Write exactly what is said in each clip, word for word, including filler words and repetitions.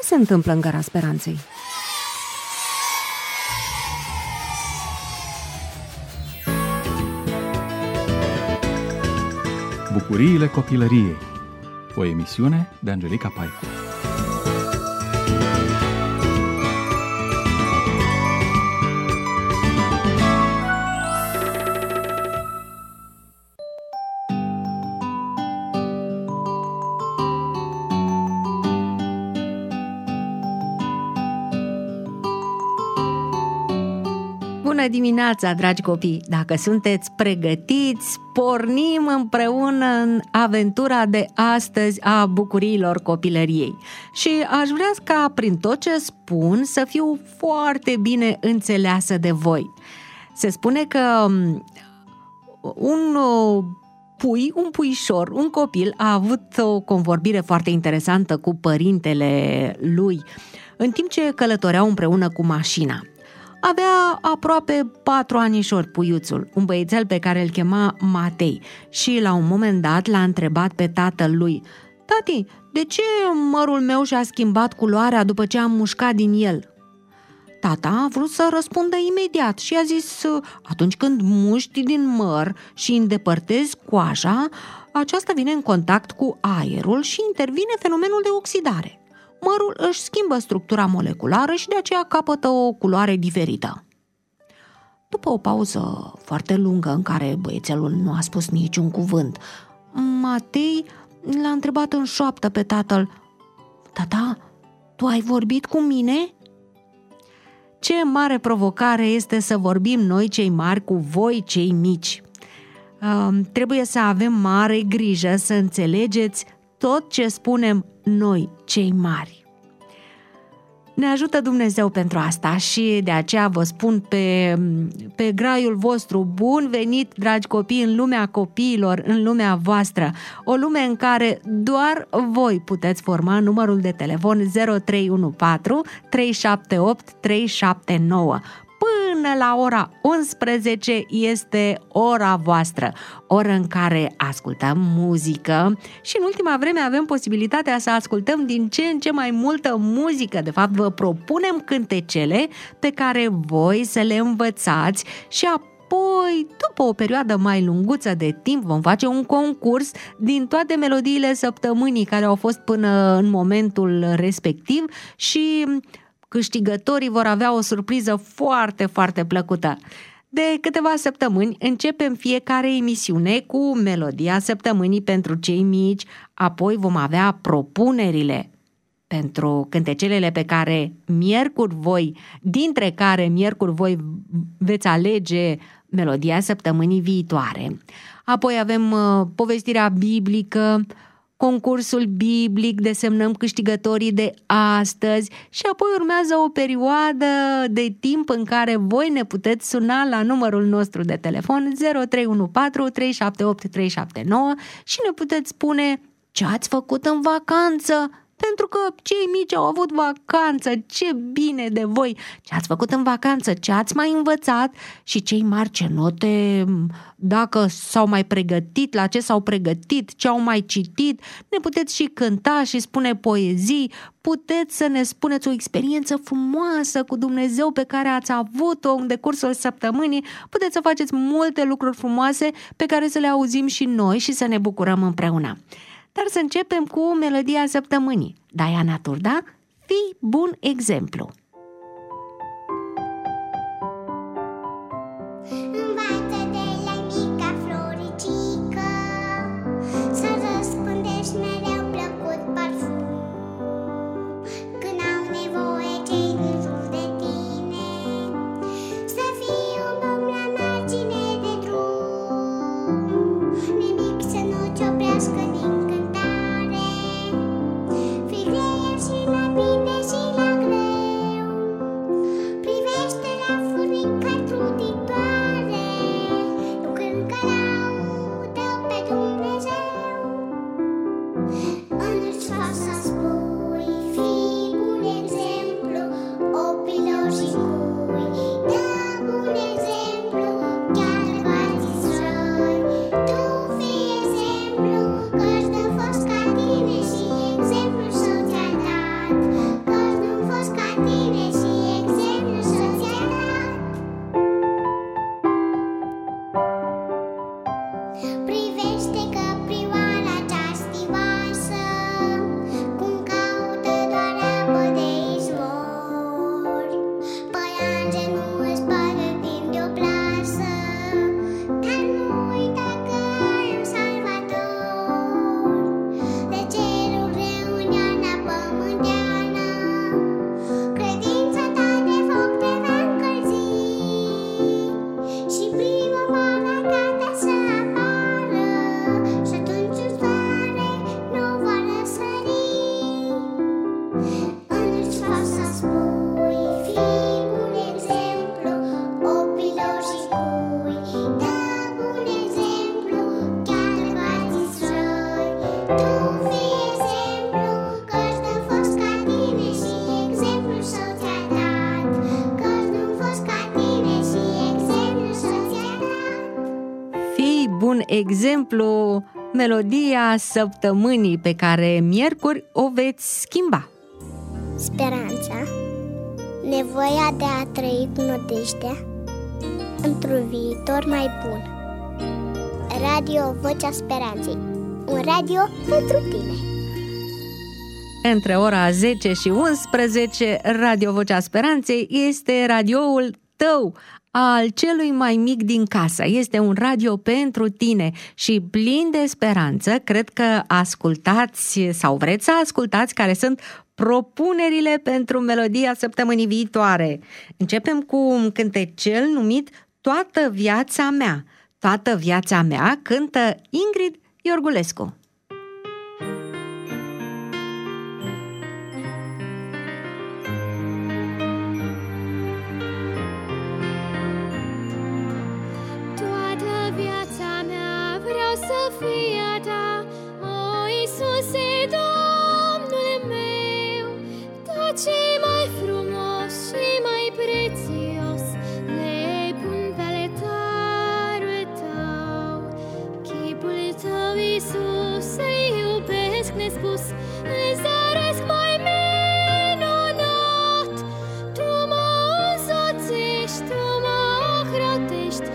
se întâmplă în Gara Speranței? Bucuriile copilăriei. O emisiune de Angelica Paicu. Bună dimineața, dragi copii! Dacă sunteți pregătiți, pornim împreună în aventura de astăzi a bucuriilor copilăriei. Și aș vrea ca prin tot ce spun să fiu foarte bine înțeleasă de voi. Se spune că un pui, un puișor, un copil a avut o convorbire foarte interesantă cu părintele lui în timp ce călătoreau împreună cu mașina. Avea aproape patru anișori puiuțul, un băiețel pe care îl chema Matei, și la un moment dat l-a întrebat pe tatăl lui: „Tati, de ce mărul meu și-a schimbat culoarea după ce am mușcat din el?” Tata a vrut să răspundă imediat și a zis: „Atunci când muști din măr și îndepărtezi coaja, aceasta vine în contact cu aerul și intervine fenomenul de oxidare. Mărul își schimbă structura moleculară și de aceea capătă o culoare diferită.” După o pauză foarte lungă în care băiețelul nu a spus niciun cuvânt, Matei l-a întrebat în șoaptă pe tatăl: „Tata, tu ai vorbit cu mine?” Ce mare provocare este să vorbim noi cei mari cu voi cei mici. Uh, trebuie să avem mare grijă să înțelegeți tot ce spunem noi, cei mari. Ne ajută Dumnezeu pentru asta și de aceea vă spun pe, pe graiul vostru: bun venit, dragi copii, în lumea copiilor, în lumea voastră, o lume în care doar voi puteți forma numărul de telefon zero trei unu patru trei șapte opt trei șapte nouă. Până la ora unsprezece este ora voastră, oră în care ascultăm muzică și în ultima vreme avem posibilitatea să ascultăm din ce în ce mai multă muzică. De fapt, vă propunem cântecele pe care voi să le învățați și apoi, după o perioadă mai lunguță de timp, vom face un concurs din toate melodiile săptămânii care au fost până în momentul respectiv și câștigătorii vor avea o surpriză foarte, foarte plăcută. De câteva săptămâni începem fiecare emisiune cu melodia săptămânii pentru cei mici, apoi vom avea propunerile pentru cântecelele pe care miercuri voi, dintre care miercuri voi veți alege melodia săptămânii viitoare. Apoi avem uh, povestirea biblică, concursul biblic, desemnăm câștigătorii de astăzi și apoi urmează o perioadă de timp în care voi ne puteți suna la numărul nostru de telefon zero trei unu patru trei șapte opt trei șapte nouă și ne puteți spune ce ați făcut în vacanță. Pentru că cei mici au avut vacanță, ce bine de voi! Ce ați făcut în vacanță, ce ați mai învățat și cei mari ce note, dacă s-au mai pregătit, la ce s-au pregătit, ce au mai citit. Ne puteți și cânta și spune poezii, puteți să ne spuneți o experiență frumoasă cu Dumnezeu pe care ați avut-o în decursul săptămânii. Puteți să faceți multe lucruri frumoase pe care să le auzim și noi și să ne bucurăm împreună. Dar să începem cu melodia săptămânii. Diana Turda, fii bun exemplu. Învață de la mica floricică să răspândești mereu plăcut parfum. Când au nevoie cei din jur de tine, să fii un pom la margine de drum. Nimic să nu-ți oprească din cântare, fii greier și la bine și la greu. Bun exemplu, melodia săptămânii pe care miercuri o veți schimba. Speranța, nevoia de a trăi cu nădejdea într-un viitor mai bun. Radio Vocea Speranței, un radio pentru tine. Între ora zece și unsprezece, Radio Vocea Speranței este radioul tău, al celui mai mic din casă. Este un radio pentru tine și plin de speranță. Cred că ascultați sau vreți să ascultați care sunt propunerile pentru melodia săptămânii viitoare. Începem cu un cântecel numit Toată viața mea. Toată viața mea cântă Ingrid Iorgulescu. Să fie a ta, o Iisuse, Domnul meu, tot ce mai frumos și mai prețios le pun pe altarul tău. Chipul tău, Iisus, să-i iubesc nespus, îți doresc mai minunat. Tu mă însoțești, tu mă ocrotești,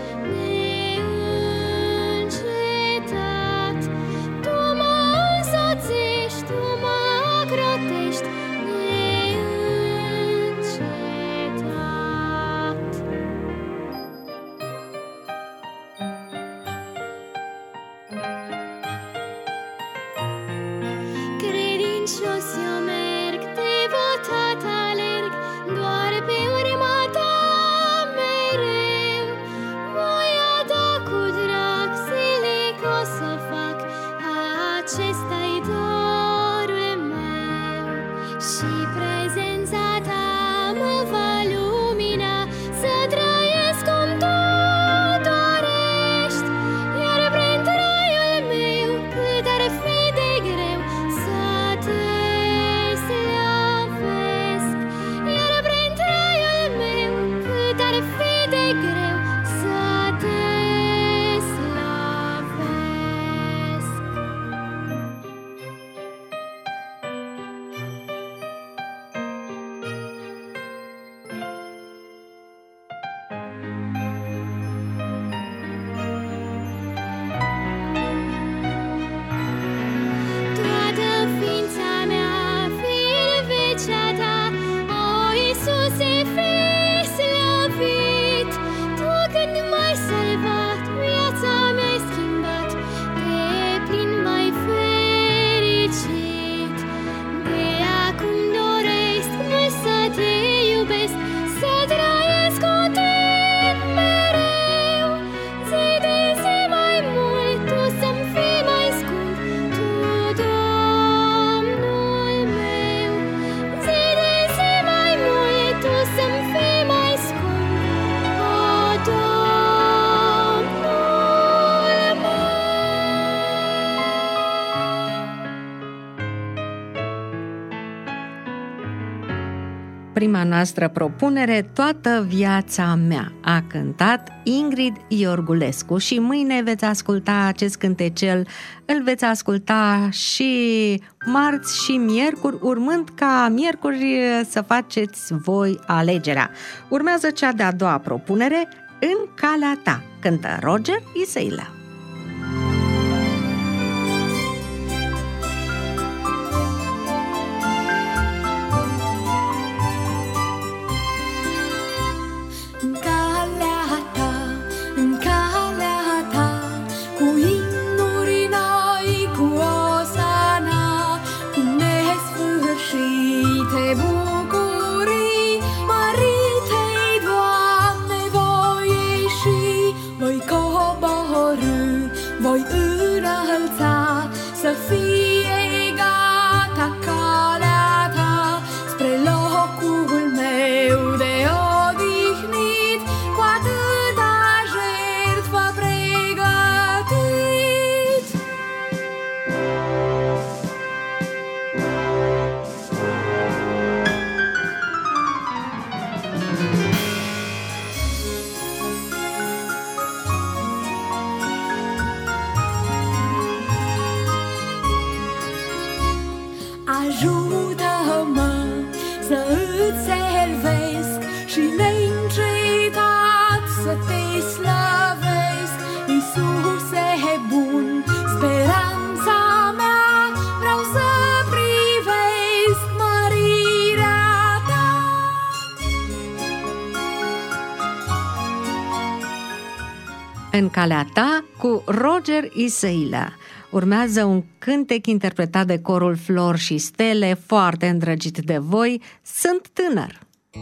Prima noastră propunere, Toată viața mea, a cântat Ingrid Iorgulescu și mâine veți asculta acest cântecel, îl veți asculta și marți și miercuri, urmând ca miercuri să faceți voi alegerea. Urmează cea de-a doua propunere, În calea ta, cântă Roger Isăilă. Voi coborî Ajută-mă să îți servesc și neîncetat să te slăvesc. Iisuse bun, speranța mea, vreau să privesc mărirea ta. În calea ta cu Roger Isăilea. Urmează un cântec interpretat de corul Flori și Stele, foarte îndrăgit de voi, Sunt tânăr.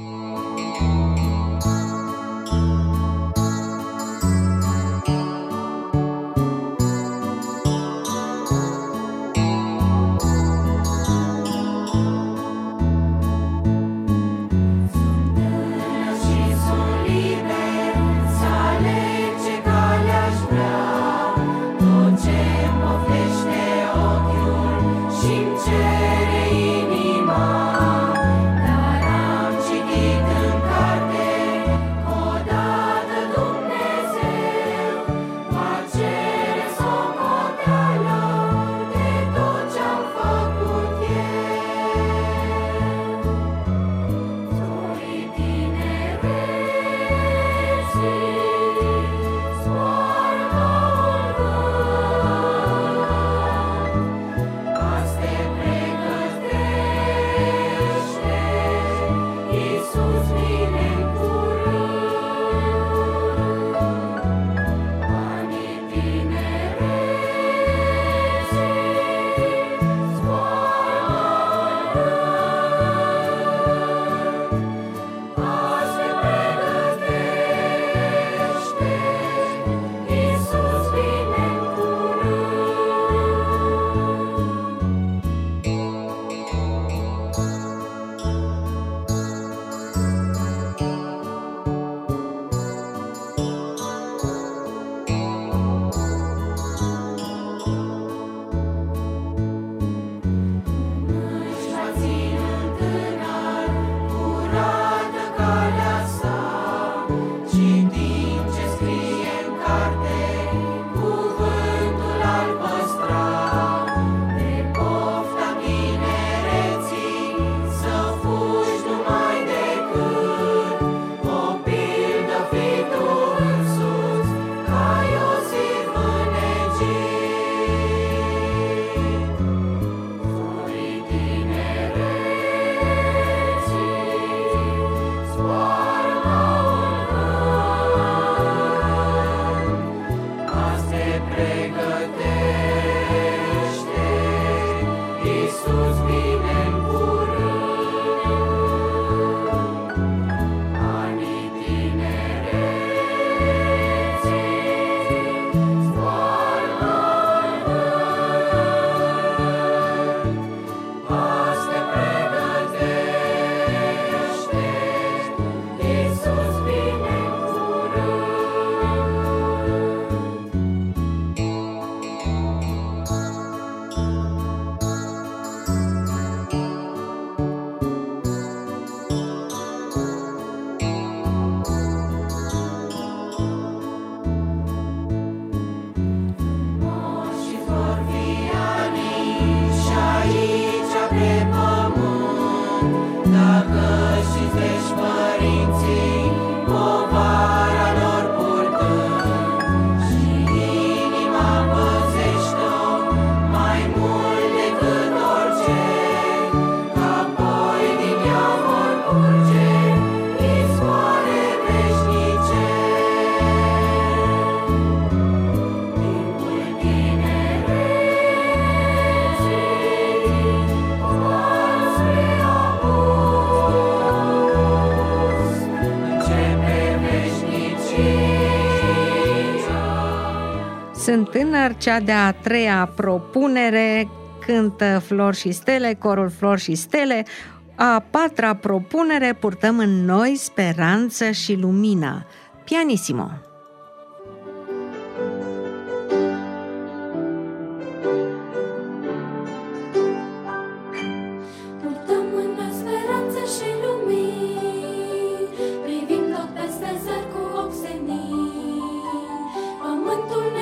Sunt tânăr, cea de-a treia propunere, cântă Flori și Stele, corul Flori și Stele. A patra propunere, Purtăm în noi speranță și lumină, pianissimo.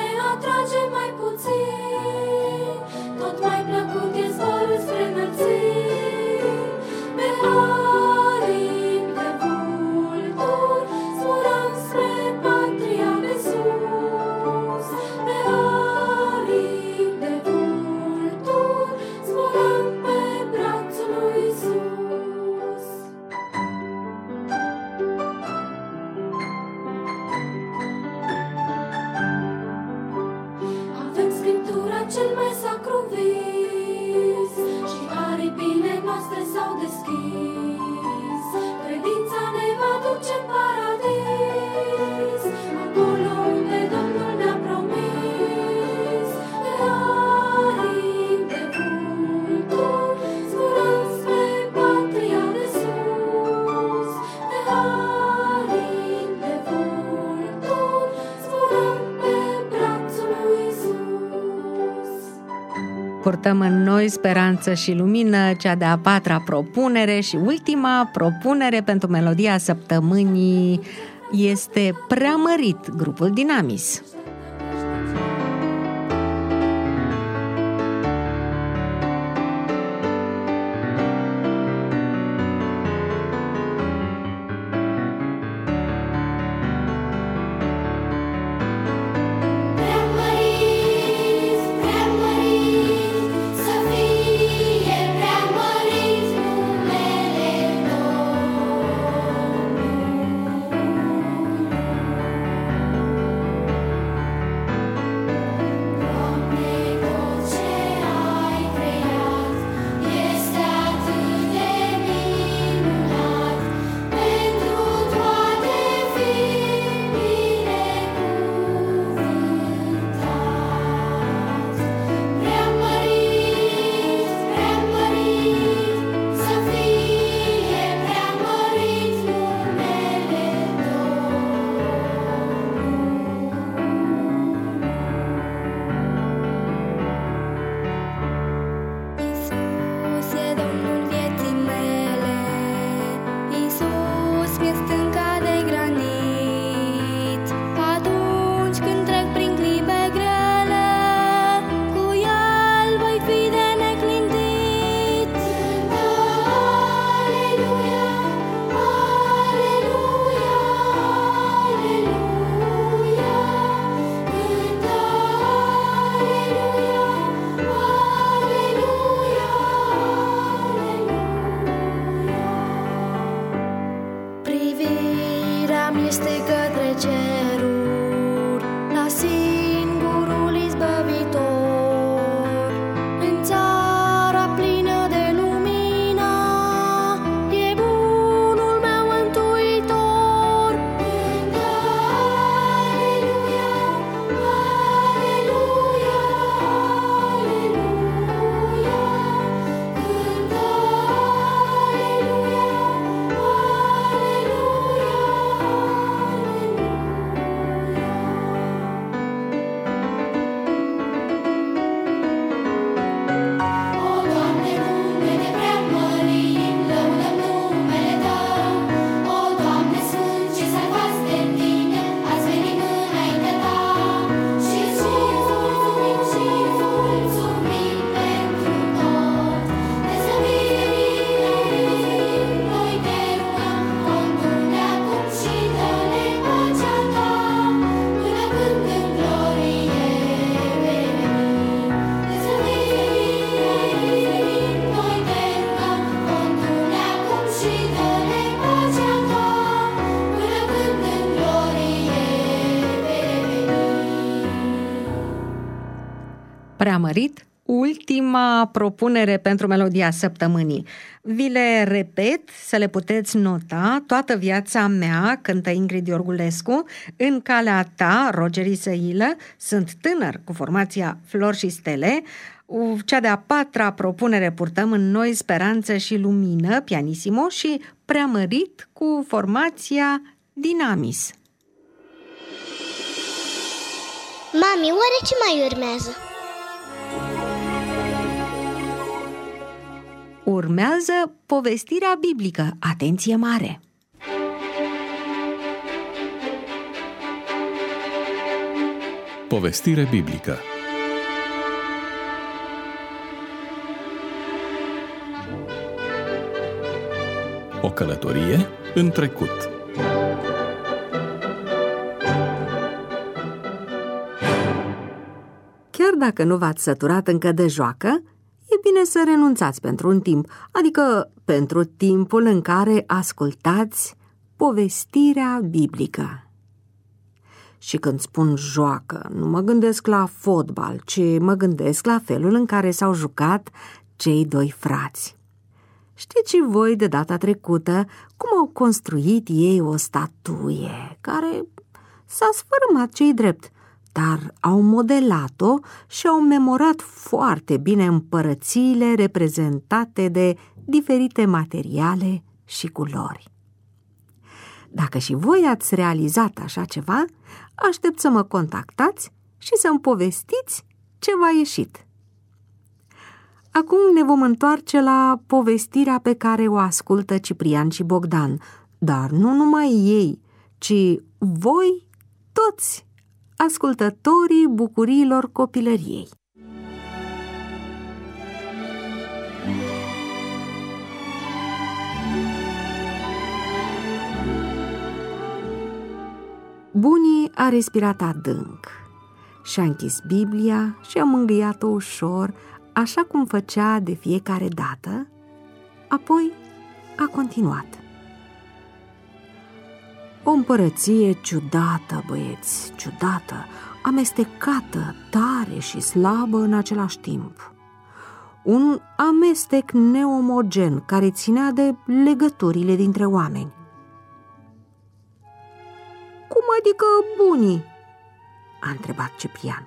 Tot mai plăcut e zborul spre înălțimi. Purtăm în noi speranță și lumină, cea de-a patra propunere și ultima propunere pentru melodia săptămânii este Preamărit, grupul Dinamis. Preamărit, ultima propunere pentru melodia săptămânii. Vi le repet să le puteți nota. Toată viața mea, cântă Ingrid Iorgulescu, În calea ta, Roger Isăilă, Sunt tânăr, cu formația Flori și Stele. Cea de-a patra propunere, Purtăm în noi speranță și lumină, pianissimo, și Preamărit cu formația Dinamis. Mami, oare ce mai urmează? Urmează povestirea biblică. Atenție mare! Povestire biblică. O călătorie în trecut. Chiar dacă nu v-ați săturat încă de joacă, e bine să renunțați pentru un timp, adică pentru timpul în care ascultați povestirea biblică. Și când spun joacă, nu mă gândesc la fotbal, ci mă gândesc la felul în care s-au jucat cei doi frați. Știți și voi de data trecută cum au construit ei o statuie care s-a sfărâmat ce-i drept, dar au modelat-o și au memorat foarte bine împărățiile reprezentate de diferite materiale și culori. Dacă și voi ați realizat așa ceva, aștept să mă contactați și să-mi povestiți ce v-a ieșit. Acum ne vom întoarce la povestirea pe care o ascultă Ciprian și Bogdan, dar nu numai ei, ci voi toți, ascultătorii bucuriilor copilăriei. Bunii a respirat adânc și-a închis Biblia și a mângâiat-o ușor, așa cum făcea de fiecare dată, apoi a continuat. O împărăție ciudată, băieți, ciudată, amestecată, tare și slabă în același timp. Un amestec neomogen care ținea de legăturile dintre oameni. Cum adică bunii? A întrebat Ciprian.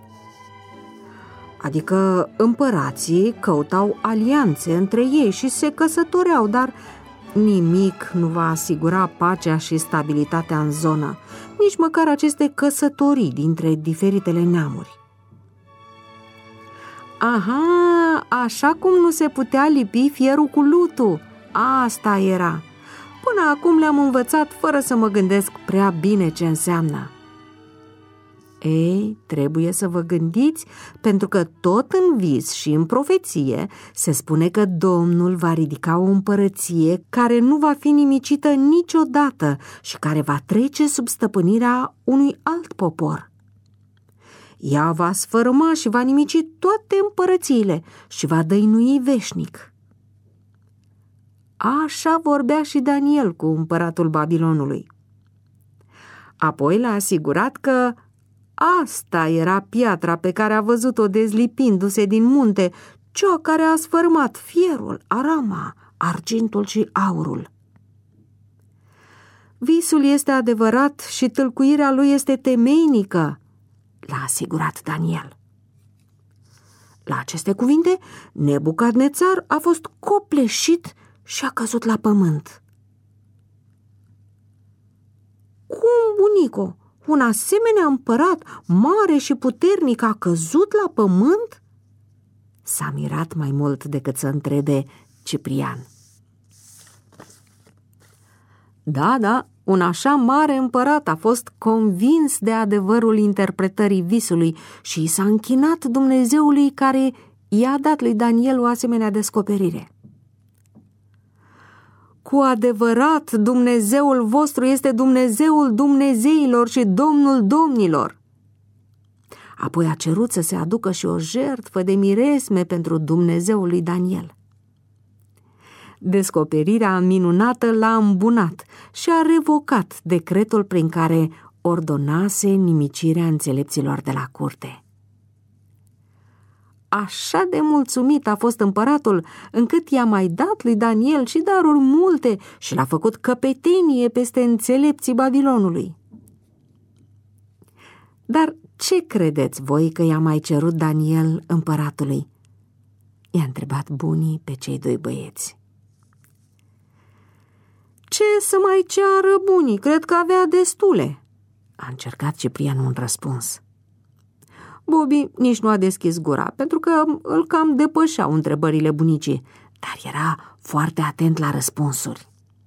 Adică împărații căutau alianțe între ei și se căsătoreau, dar nimic nu va asigura pacea și stabilitatea în zonă, nici măcar aceste căsătorii dintre diferitele neamuri. Aha, așa cum nu se putea lipi fierul cu lutul, asta era. Până acum le-am învățat fără să mă gândesc prea bine ce înseamnă. Ei, trebuie să vă gândiți, pentru că tot în vis și în profeție se spune că Domnul va ridica o împărăție care nu va fi nimicită niciodată și care va trece sub stăpânirea unui alt popor. Ea va sfărâma și va nimici toate împărățiile și va dăinui veșnic. Așa vorbea și Daniel cu împăratul Babilonului. Apoi l-a asigurat că asta era piatra pe care a văzut-o dezlipindu-se din munte, cea care a sfărâmat fierul, arama, argintul și aurul. Visul este adevărat și tâlcuirea lui este temeinică, l-a asigurat Daniel. La aceste cuvinte, Nebucadnețar a fost copleșit și a căzut la pământ. Cum, bunico, un asemenea împărat mare și puternic a căzut la pământ? S-a mirat mai mult decât să întrebe Ciprian. Da, da, un așa mare împărat a fost convins de adevărul interpretării visului și s-a închinat Dumnezeului care i-a dat lui Daniel o asemenea descoperire. Cu adevărat, Dumnezeul vostru este Dumnezeul Dumnezeilor și Domnul Domnilor. Apoi a cerut să se aducă și o jertfă de miresme pentru Dumnezeul lui Daniel. Descoperirea minunată l-a îmbunat și a revocat decretul prin care ordonase nimicirea înțelepților de la curte. Așa de mulțumit a fost împăratul, încât i-a mai dat lui Daniel și daruri multe și l-a făcut căpetenie peste înțelepții Babilonului. Dar ce credeți voi că i-a mai cerut Daniel împăratului? I-a întrebat bunii pe cei doi băieți. Ce să mai ceară bunii? Cred că avea destule, a încercat Ciprian un răspuns. Bobby nici nu a deschis gura, pentru că îl cam depășeau întrebările bunicii, dar era foarte atent la răspunsuri.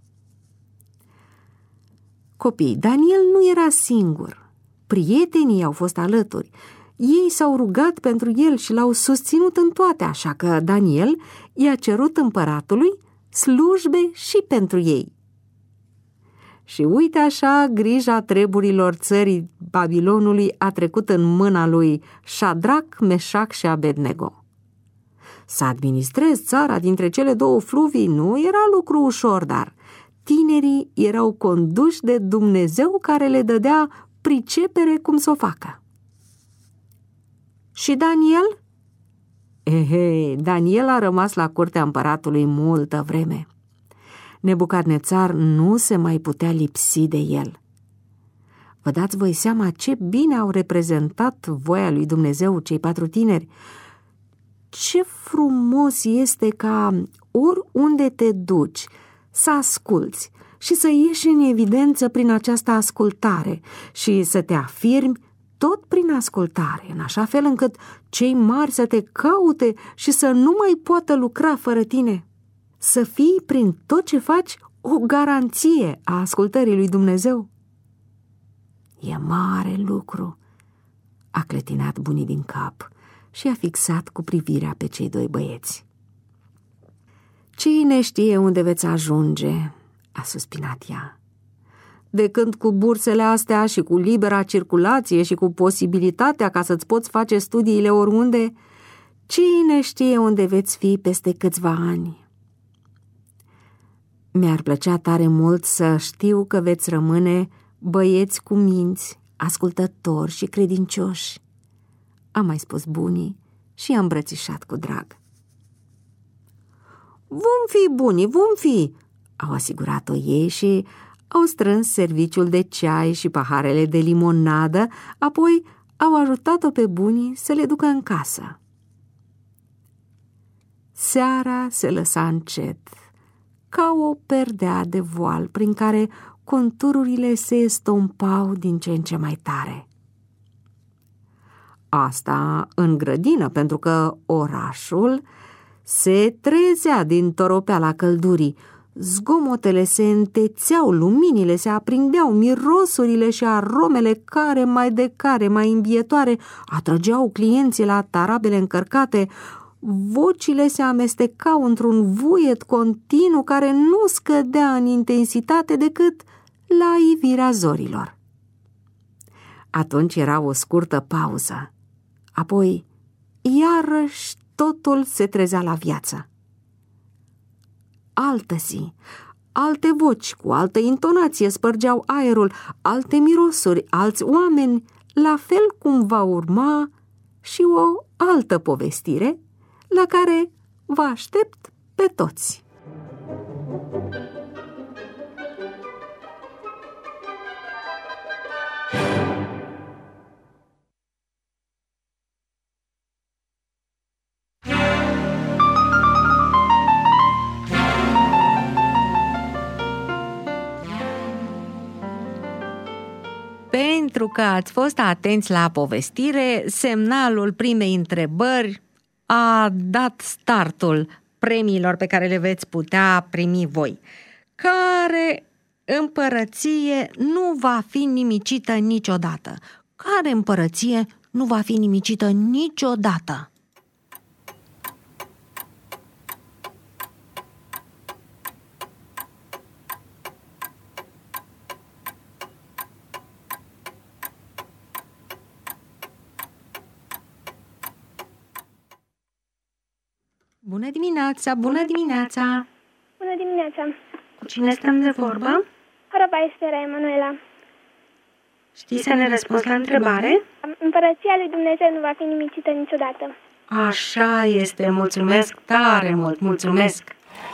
Copii, Daniel nu era singur. Prietenii au fost alături. Ei s-au rugat pentru el și l-au susținut în toate, așa că Daniel i-a cerut împăratului slujbe și pentru ei. Și uite așa, grija treburilor țării Babilonului a trecut în mâna lui Șadrac, Meșac și Abednego. Să administrezi țara dintre cele două fluvii nu era lucru ușor, dar tinerii erau conduși de Dumnezeu care le dădea pricepere cum să o facă. Și Daniel? Ehe, Daniel a rămas la curtea împăratului multă vreme. Nebucadnețar nu se mai putea lipsi de el. Vă dați voi seama ce bine au reprezentat voia lui Dumnezeu cei patru tineri? Ce frumos este ca oriunde te duci să asculți și să ieși în evidență prin această ascultare și să te afirmi tot prin ascultare, în așa fel încât cei mari să te caute și să nu mai poată lucra fără tine. Să fii prin tot ce faci o garanție a ascultării lui Dumnezeu. E mare lucru, a clătinat bunii din cap și a fixat cu privirea pe cei doi băieți. Cine știe unde veți ajunge, a suspinat ea. De când cu bursele astea și cu libera circulație și cu posibilitatea ca să-ți poți face studiile oriunde, cine știe unde veți fi peste câțiva ani. Mi-ar plăcea tare mult să știu că veți rămâne băieți cu minți, ascultători și credincioși, a mai spus bunii și i-a îmbrățișat cu drag. Vom fi bunii, vom fi, au asigurat-o ei și au strâns serviciul de ceai și paharele de limonadă, apoi au ajutat-o pe bunii să le ducă în casă. Seara se lăsa încet, ca o perdea de voal prin care contururile se estompau din ce în ce mai tare. Asta în grădină, pentru că orașul se trezea din toropeala căldurii. Zgomotele se întețeau, luminile se aprindeau, mirosurile și aromele care mai de care mai imbietoare atrăgeau clienții la tarabele încărcate. Vocile se amestecau într-un vuiet continuu care nu scădea în intensitate decât la ivirea zorilor. Atunci era o scurtă pauză. Apoi, iarăși, totul se trezea la viață. Altă zi, alte voci cu altă intonație spărgeau aerul, alte mirosuri, alți oameni, la fel cum va urma și o altă povestire la care vă aștept pe toți. Pentru că ați fost atenți la povestire, semnalul primei întrebări a dat startul premiilor pe care le veți putea primi voi. Care împărăție nu va fi nimicită niciodată? Care împărăție nu va fi nimicită niciodată? Bună dimineața, bună dimineața! Bună dimineața! Cu cine stăm de vorbă? Horaba este Emanuela. Știi să ne răspunzi la întrebare? Împărăția lui Dumnezeu nu va fi nimicită niciodată. Așa este, mulțumesc tare mult, mulțumesc!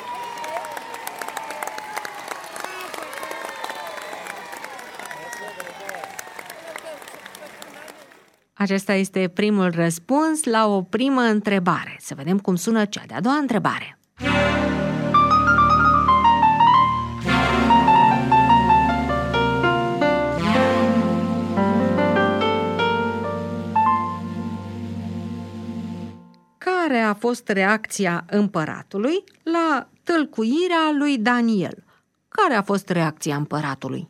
Acesta este primul răspuns la o primă întrebare. Să vedem cum sună cea de-a doua întrebare. Care a fost reacția împăratului la tâlcuirea lui Daniel? Care a fost reacția împăratului?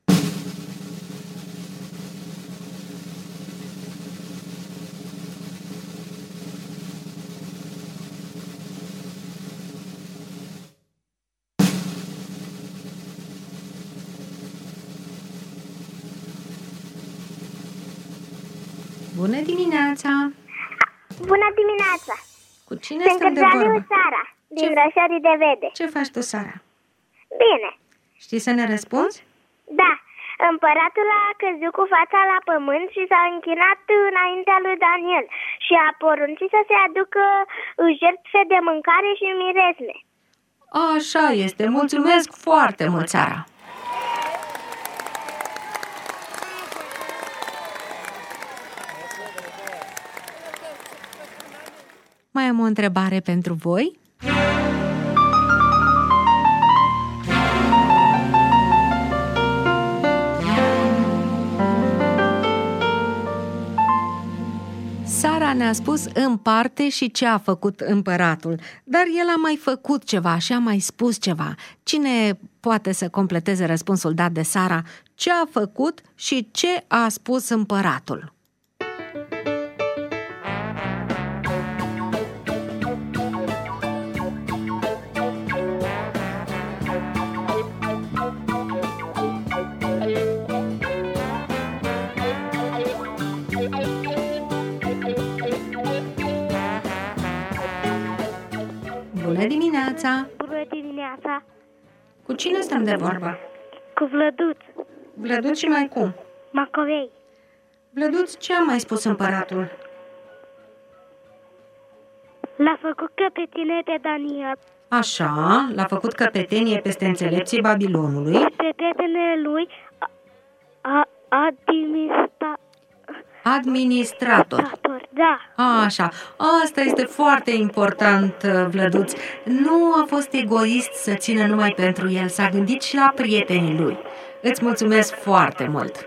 Bună dimineața! Bună dimineața! Cu cine Sunt stăm de vorbă? Sara, din Rășorii de Vede. Ce faci tu, Sara? Bine! Știi să ne răspunzi? Da, împăratul a căzut cu fața la pământ și s-a închinat înaintea lui Daniel și a poruncit să se aducă jertfe de mâncare și miresme. Așa este, mulțumesc foarte mult, Sara! Mai am o întrebare pentru voi. ne-a spus în parte și ce a făcut împăratul, dar el a mai făcut ceva și a mai spus ceva. Cine poate să completeze răspunsul dat de Sara? Ce a făcut și ce a spus împăratul? Bună dimineața! Bună dimineața! Cu cine stăm de vorbă? Cu Vlăduț, Vlăduț și mai cum? Macovei. Vlăduț, ce a mai spus împăratul? L-a făcut căpetenie de Daniel. Așa, l-a făcut căpetenie peste înțelepții Babilonului. Pe prietenele lui a, a, administra, Administrator. da. Așa, asta este foarte important, Vlăduț. Nu a fost egoist să țină numai pentru el, s-a gândit și la prietenii lui. Îți mulțumesc foarte mult!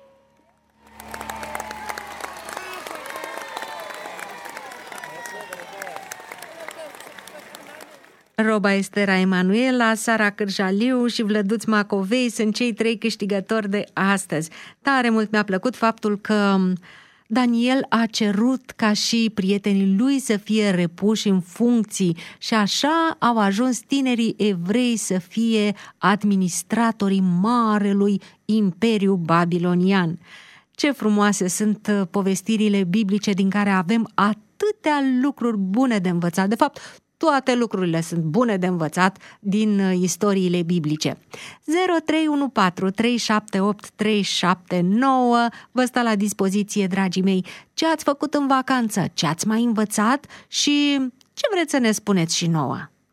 Roba Estera Emanuela, Sara Cârjaliu și Vlăduț Macovei sunt cei trei câștigători de astăzi. Tare mult mi-a plăcut faptul că Daniel a cerut ca și prietenii lui să fie repuși în funcții și așa au ajuns tinerii evrei să fie administratorii marelui imperiu babilonian. Ce frumoase sunt povestirile biblice din care avem atâtea lucruri bune de învățat. De fapt, toate lucrurile sunt bune de învățat din istoriile biblice. zero trei unu patru trei șapte opt trei șapte nouă vă stă la dispoziție, dragii mei. Ce ați făcut în vacanță? Ce ați mai învățat? Și ce vreți să ne spuneți și nouă?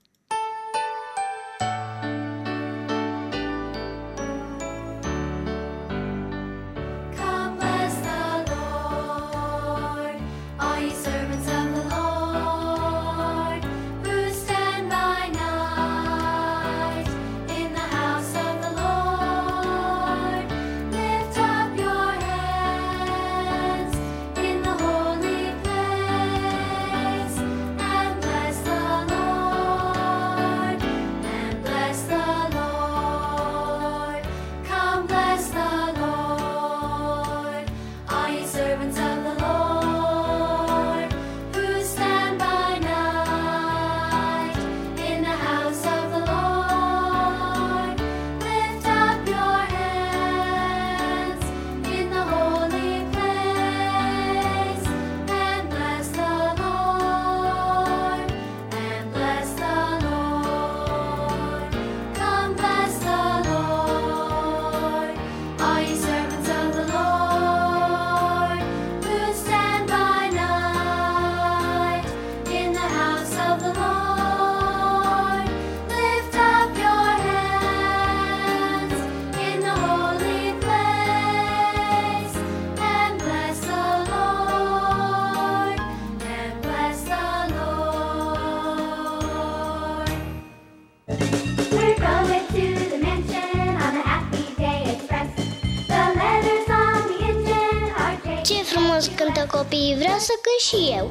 Cântă copiii, vreau să cânt și eu.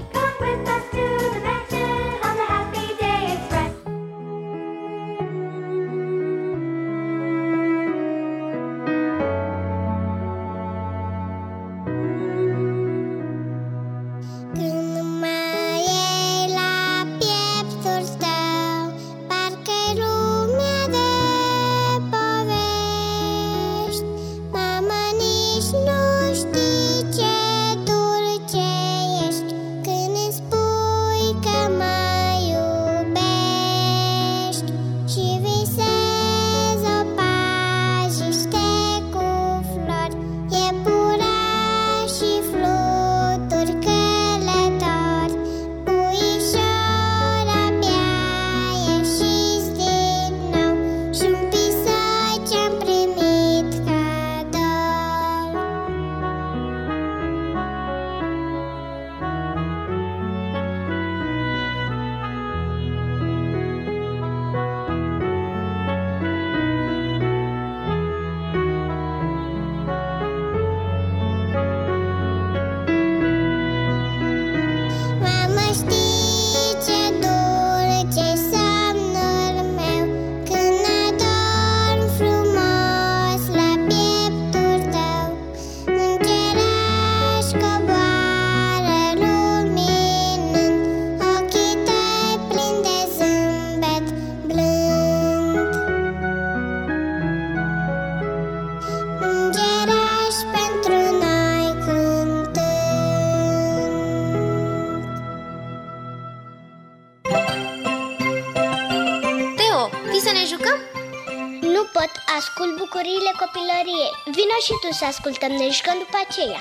Când pot, ascult bucuriile copilăriei. Vino și tu să ascultăm, ne jucăm după aceea.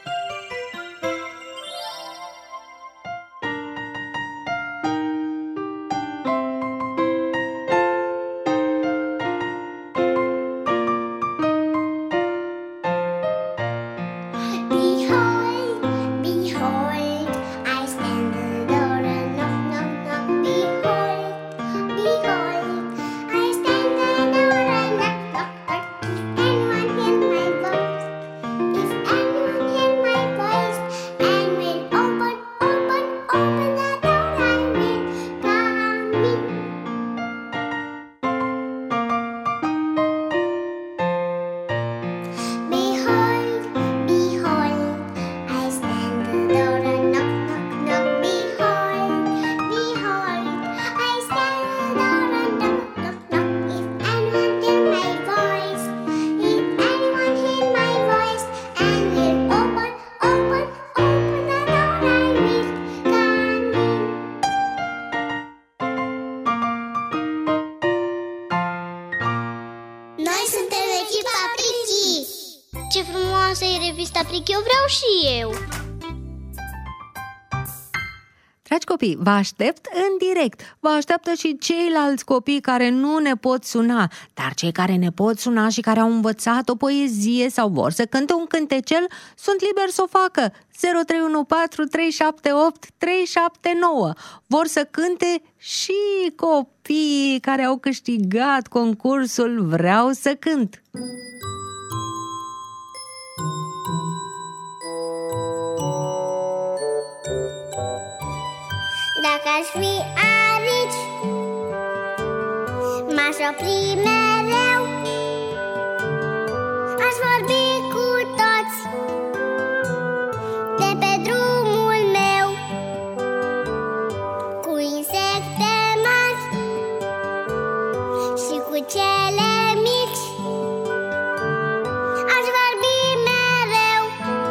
Ce frumoasă e revista Pric, eu vreau și eu! Dragi copii, vă aștept în direct. Vă așteaptă și ceilalți copii care nu ne pot suna. Dar cei care ne pot suna și care au învățat o poezie sau vor să cânte un cântecel, sunt liberi să o facă. zero trei unu patru trei șapte opt trei șapte nouă. Vor să cânte și copiii care au câștigat concursul Vreau să cânt. Dacă aș fi arici, m-aș opri mereu, aș vorbi cu toți de pe drumul meu, cu insecte mari și cu cele mici. Aș vorbi mereu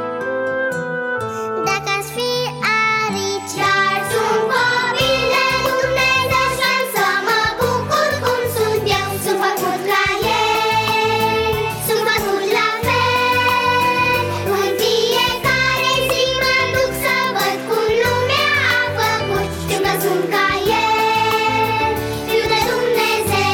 dacă aș fi arici. Dar sunt copil de Dumnezeu și am să mă bucur cum sunt eu. Sunt făcut la el, sunt făcut la fel. În fiecare zi mă duc să văd cum lumea a făcut. Știu că sunt ca el, fiu de Dumnezeu.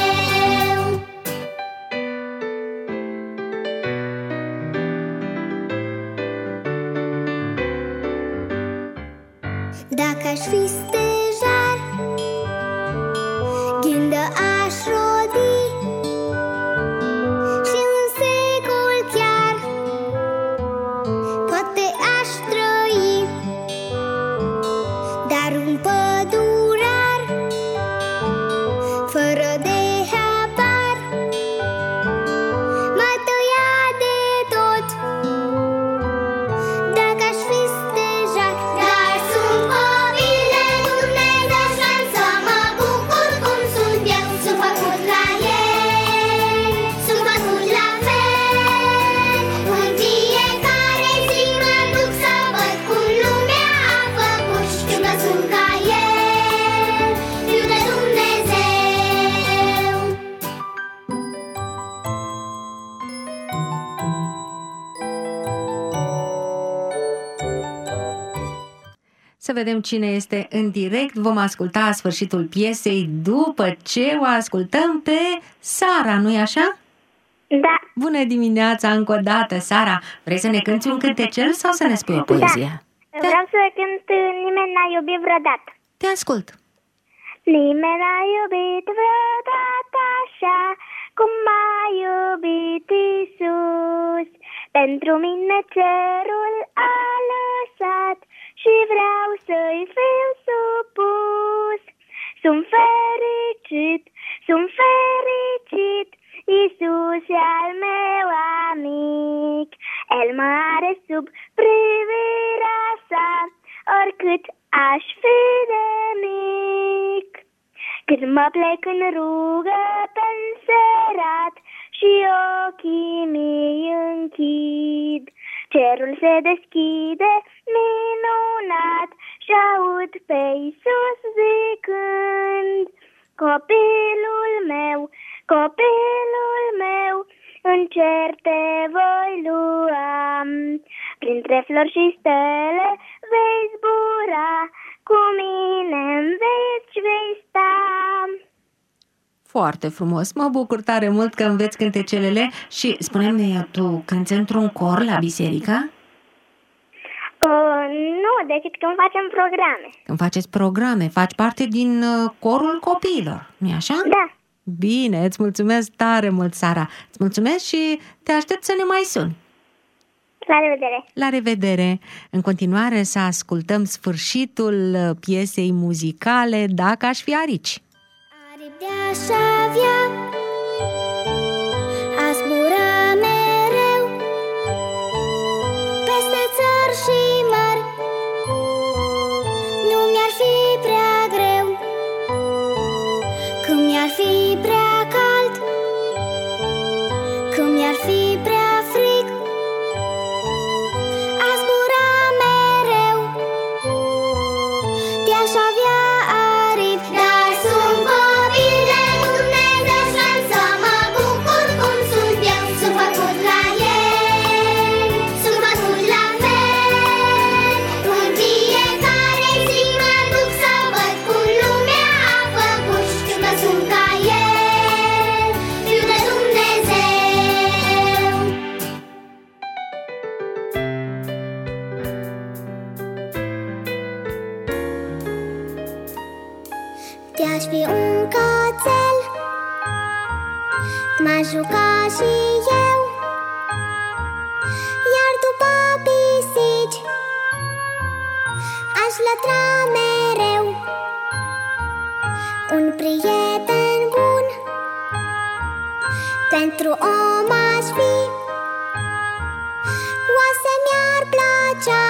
Dacă aș fi stejar, ghindă aș rodi și un secol chiar poate aș trăi. Dar un pădurar fără de habar mă tăia de tot dacă aș fi stejar. Dar sunt copil de Dumnezeu și am să mă bucur cum sunt eu. Sunt făcut la el, sunt făcut la fel. În fiecare zi mă duc să văd cum lumea a făcut. Știu că sunt ca el, fiu de Dumnezeu. Să vedem cine este în direct. Vom asculta sfârșitul piesei după ce o ascultăm pe Sara, nu-i așa? Da, Bună dimineața încă o dată, Sara. Vrei să ne cânti un cântecel sau să ne spui o poezie? vreau să cânt Nimeni n-a iubit vreodată. Te ascult. Nimeni n-a iubit vreodată așa cum m-a iubit Iisus. Pentru mine cerul a lăsat și vreau să-i fiu supus. Sunt fericit, sunt fericit, Iisus e al meu amic. El mă are sub privirea sa, oricât aș fi de mic. Când mă plec în rugă pe-nserat și ochii mi închid, cerul se deschide minunat și aud pe Iisus zicând: copilul meu, Copilul meu, în cer te voi lua, printre flori și stele vei zbura, cu mine în veci vei sta. Foarte frumos, mă bucur tare mult că înveți cântecelele. Și spune-mi, tu cânti într-un cor la biserică? Uh, nu, decât când facem programe. Când faceți programe, faci parte din uh, corul copiilor, nu-i așa? Da. Bine, îți mulțumesc tare mult, Sara. Îți mulțumesc și te aștept să ne mai suni. La revedere! La revedere! În continuare să ascultăm sfârșitul piesei muzicale Dacă aș fi arici. Aripi de-aș avea, aș zbura mereu peste țări și mări, nu mi-ar fi prea greu. Când mi-ar fi prea cald, când mi-ar fi prea frig, aș zbura mereu, de-aș avea aripi. Dar sunt copil de Dumnezeu și am să mă bucur cum sunt eu. Sunt făcut la el, sunt făcut la fel. În fiecare zi mă duc să văd cum lumea a făcut și că sunt ca el, fiu de Dumnezeu. De-aș fi un cățel, m-aș juca și eu, iar după pisici aș lătra mereu. Un prieten bun pentru om aș fi, oase mi-ar plăcea,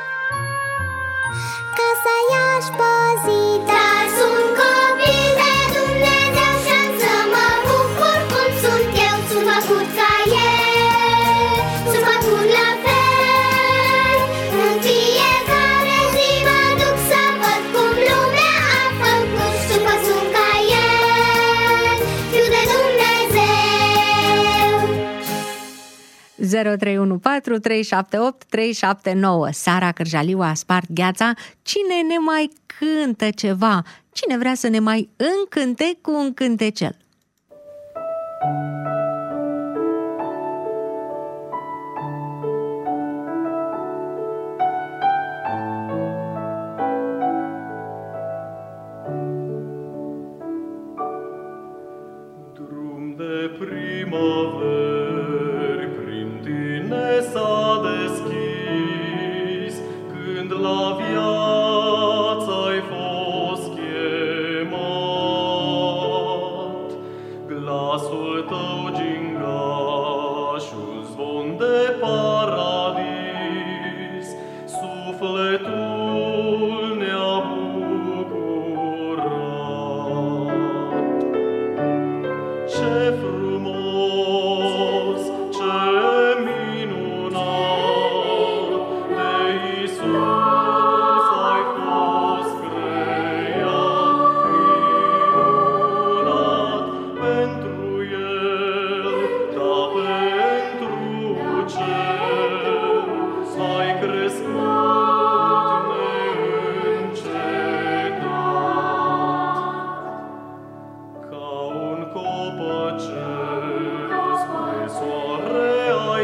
casa i-aș păzi. Dar sunt copil de Dumnezeu și am să mă bucur cum sunt eu. Sunt făcut ca el, sunt făcut la fel. În fiecare zi mă duc să văd cum lumea a făcut și că sunt ca el, fiu de Dumnezeu. zero trei unu patru trei șapte opt trei șapte nouă. Sara Cârjaliu a spart gheața. Cine ne mai cântă ceva? Cine vrea să ne mai încânte cu un cântecel? Drum de primăveri prin tine s-a deschis, când la viață ai fost chemat. Glasul tău gingaș, un zvon de paradis, sufletul ne-a bucurat. Ce frumos, ce minunat, de Iisus ai fost creat. Minunat pentru El, da pentru cer, ai crescut neîncetat. Ca un copăcel spre soare ai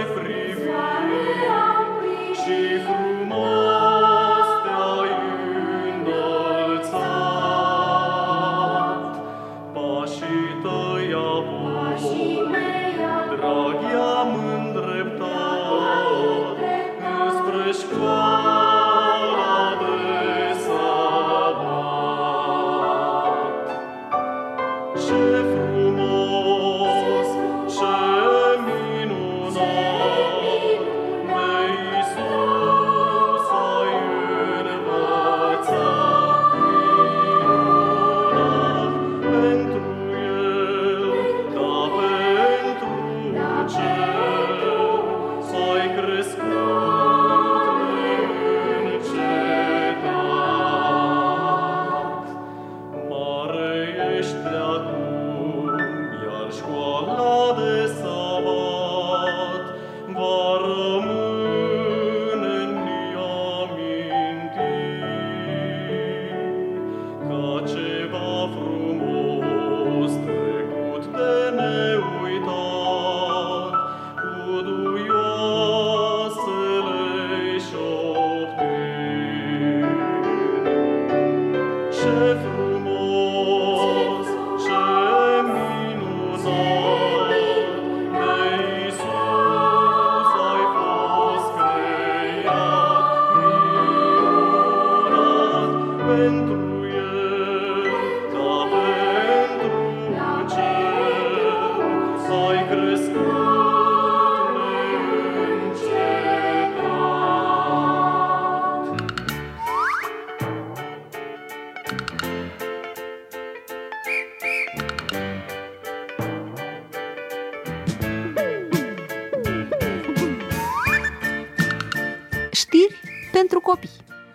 privit și frumos te-ai înălțat. Pașii tăi apoi, drag, i-am îndreptat înspre școala de sabat. Ce frumos, ce minunat, de Iisus ai învățat. Minunat pentru El, da pentru cer. știri pentru copii.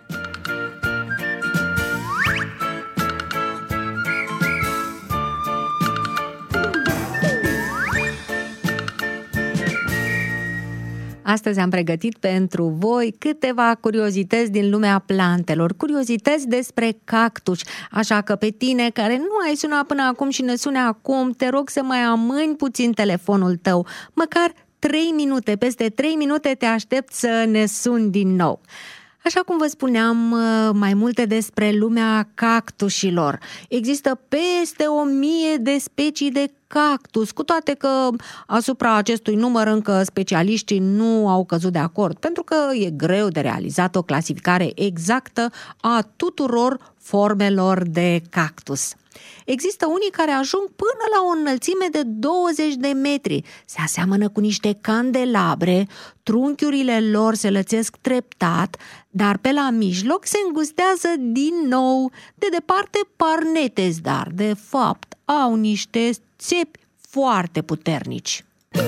Astăzi am pregătit pentru voi câteva curiozități din lumea plantelor, curiozități despre cactus, așa că pe tine care nu ai sunat până acum și ne suni acum, te rog să mai amâni puțin telefonul tău, măcar trei minute, peste trei minute te aștept să ne suni din nou. Așa cum vă spuneam mai multe despre lumea cactușilor. Există peste o mie de specii de cactus, cu toate că asupra acestui număr încă specialiștii nu au căzut de acord, pentru că e greu de realizat o clasificare exactă a tuturor formelor de cactus. Există unii care ajung până la o înălțime de douăzeci de metri. Se aseamănă cu niște candelabre, trunchiurile lor se lățesc treptat, dar pe la mijloc se îngustează din nou. De departe par netezi, dar de fapt au niște țepi foarte puternici.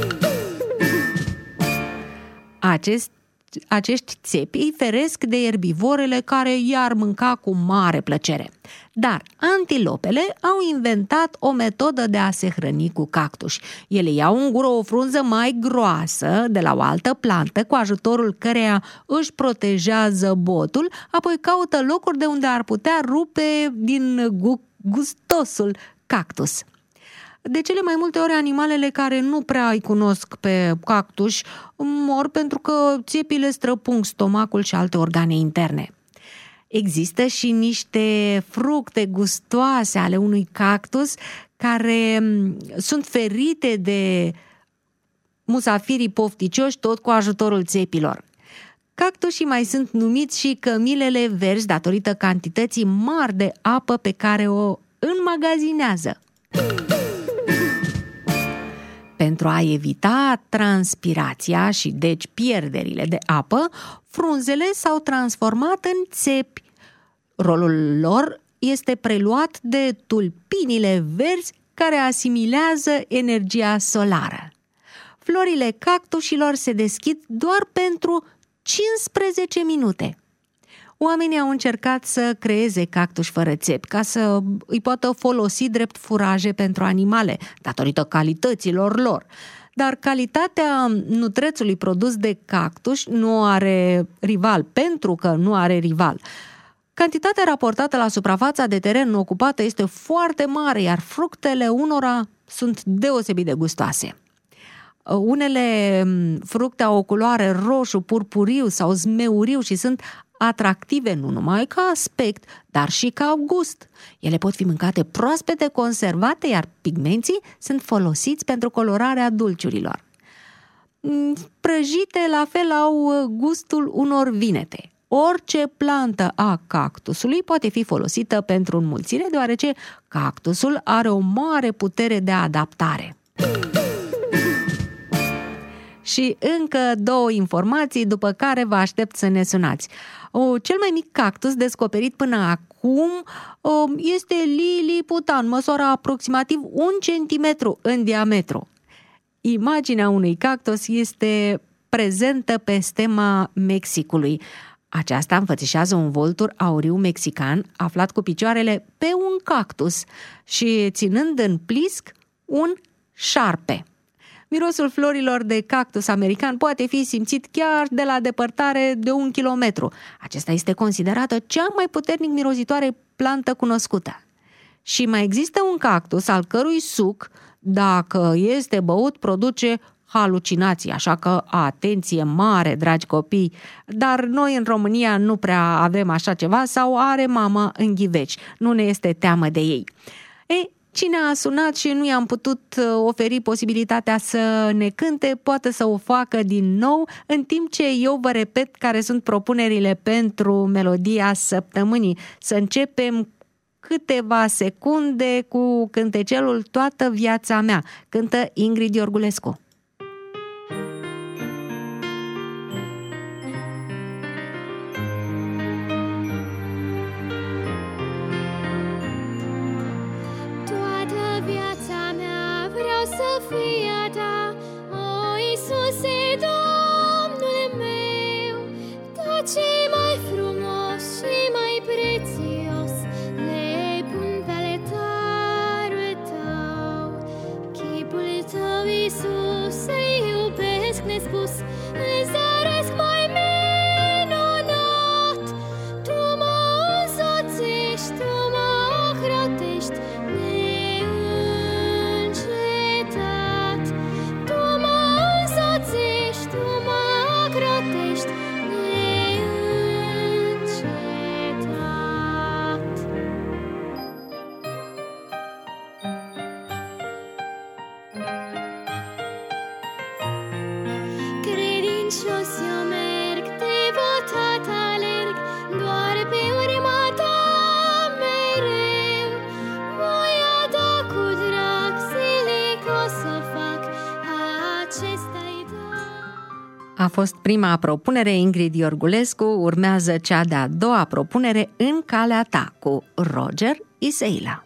Acest Acești țepi îi feresc de erbivorele care i-ar mânca cu mare plăcere. Dar antilopele au inventat o metodă de a se hrăni cu cactus. Ele iau în gură o frunză mai groasă de la o altă plantă, cu ajutorul căreia își protejează botul, apoi caută locuri de unde ar putea rupe din gustosul cactus. De cele mai multe ori, animalele care nu prea îi cunosc pe cactus mor pentru că țepile străpung stomacul și alte organe interne. Există și niște fructe gustoase ale unui cactus care sunt ferite de musafirii pofticioși, tot cu ajutorul țepilor. Cactusii mai sunt numiți și cămilele verzi datorită cantității mari de apă pe care o înmagazinează. Pentru a evita transpirația și deci pierderile de apă, frunzele s-au transformat în țepi. Rolul lor este preluat de tulpinile verzi care asimilează energia solară. Florile cactușilor se deschid doar pentru cincisprezece minute. Oamenii au încercat să creeze cactus fără țepi ca să îi poată folosi drept furaje pentru animale, datorită calităților lor. Dar calitatea nutrețului produs de cactus nu are rival, pentru că nu are rival. Cantitatea raportată la suprafața de teren ocupată este foarte mare, iar fructele unora sunt deosebit de gustoase. Unele fructe au o culoare roșu, purpuriu sau zmeuriu și sunt atractive nu numai ca aspect, dar și ca gust. Ele pot fi mâncate proaspete, conservate, iar pigmenții sunt folosiți pentru colorarea dulciurilor. Prăjite la fel au gustul unor vinete. Orice plantă a cactusului poate fi folosită pentru înmulțire, deoarece cactusul are o mare putere de adaptare. Și încă două informații, după care vă aștept să ne sunați. O, cel mai mic cactus descoperit până acum o, este liliputan, măsoară aproximativ un centimetru în diametru. Imaginea unui cactus este prezentă pe stema Mexicului. Aceasta înfățișează un vultur auriu mexican aflat cu picioarele pe un cactus și ținând în plisc un șarpe. Mirosul florilor de cactus american poate fi simțit chiar de la depărtare de un kilometru. Acesta este considerată cea mai puternic mirositoare plantă cunoscută. Și mai există un cactus al cărui suc, dacă este băut, produce halucinații, așa că atenție mare, dragi copii, dar noi în România nu prea avem așa ceva sau are mama în ghiveci, nu ne este teamă de ei. Ei, cine a sunat și nu i-am putut oferi posibilitatea să ne cânte, poate să o facă din nou, în timp ce eu vă repet care sunt propunerile pentru melodia săptămânii. Să începem câteva secunde cu cântecelul Toată viața mea. Cântă Ingrid Iorgulescu. Să fie a ta, o Iisuse, Domnule meu, tot A fost prima propunere, Ingrid Iorgulescu, urmează cea de-a doua propunere, În calea ta, cu Roger Iseila.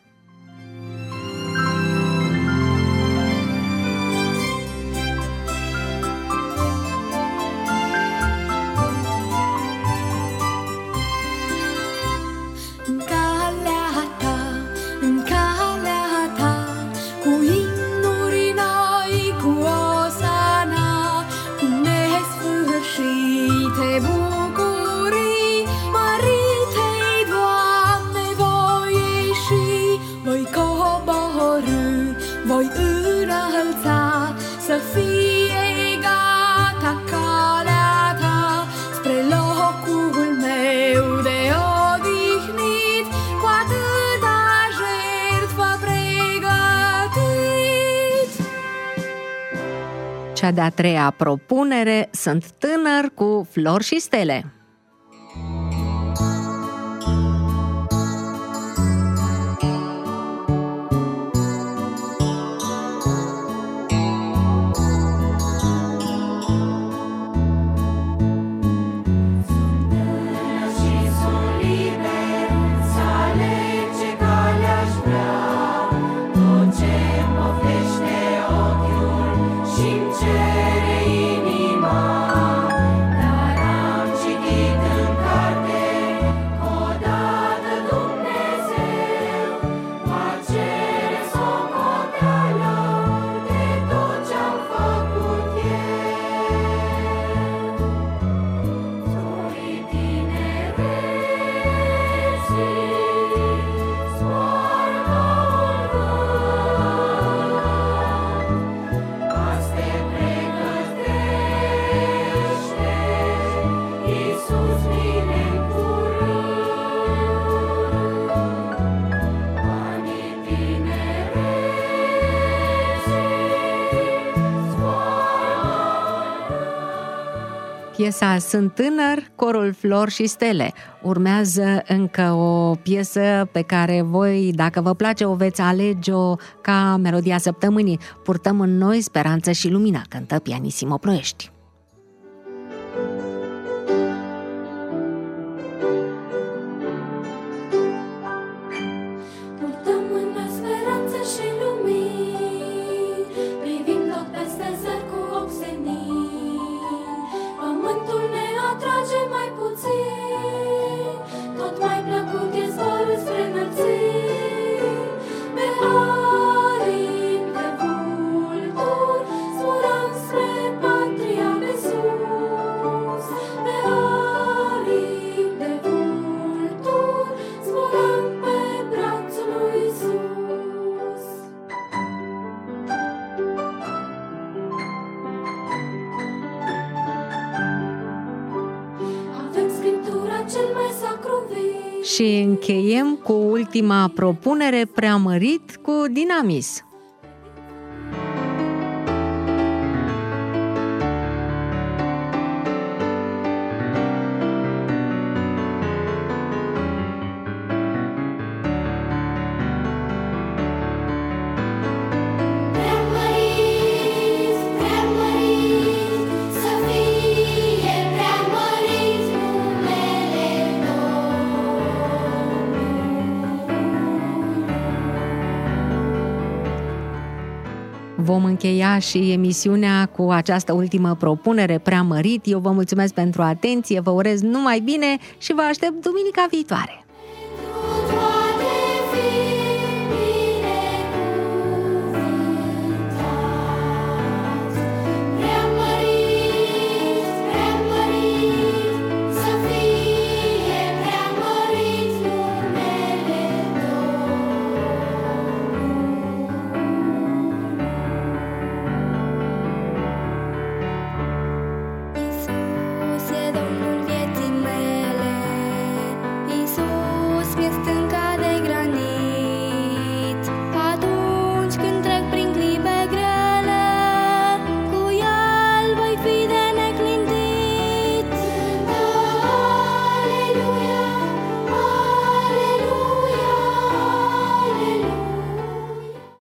Cea de-a treia propunere, Sunt tânăr, cu Flori și Stele. Piesa Sunt tânăr, corul Flori și Stele. Urmează încă o piesă pe care voi, dacă vă place, o veți alege-o ca melodia săptămânii. Purtăm în noi speranță și lumina, cântă Pianissimo Ploiești. Și încheiem cu ultima propunere, Preamărit, cu Dinamis. Vom încheia și emisiunea cu această ultimă propunere, Preamărit. Eu vă mulțumesc pentru atenție, vă urez numai bine și vă aștept duminica viitoare.